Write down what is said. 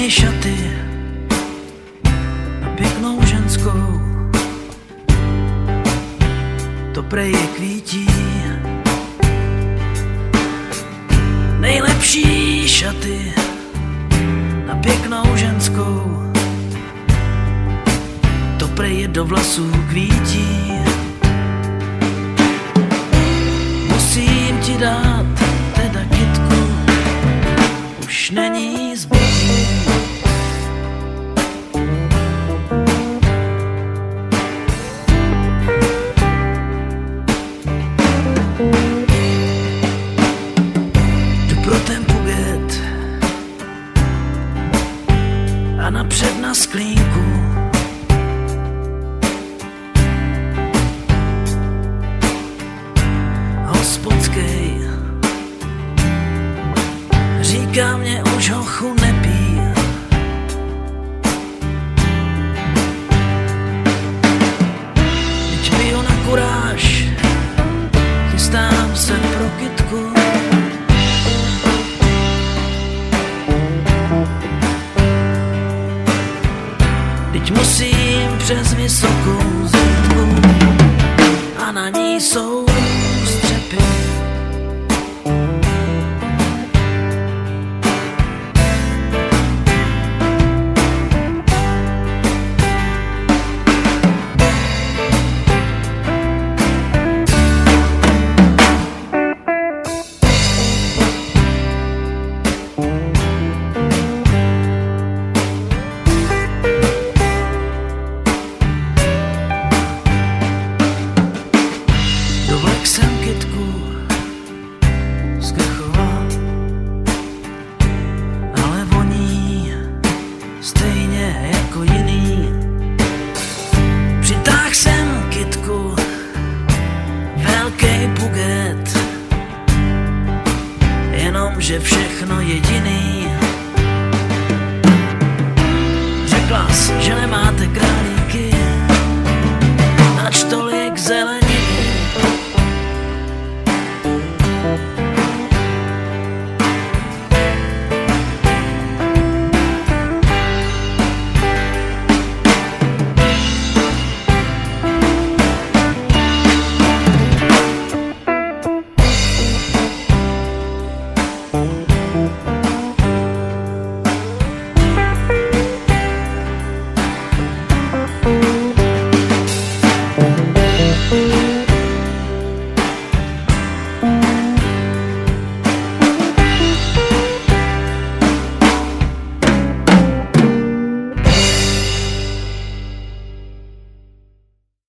šaty na pěknou ženskou, to prej je kvítí. Nejlepší šaty na pěknou ženskou, to prej je do vlasů kvítí. Musím ti dát teda kytku, už není zbytí. Jdu pro ten puget a napřed na sklínku. Hospodskej říká mě už hochu nepí. Teď piju na kuráž, chystám se pro kytku. Teď musím přes vysokou zítku a na ní jsou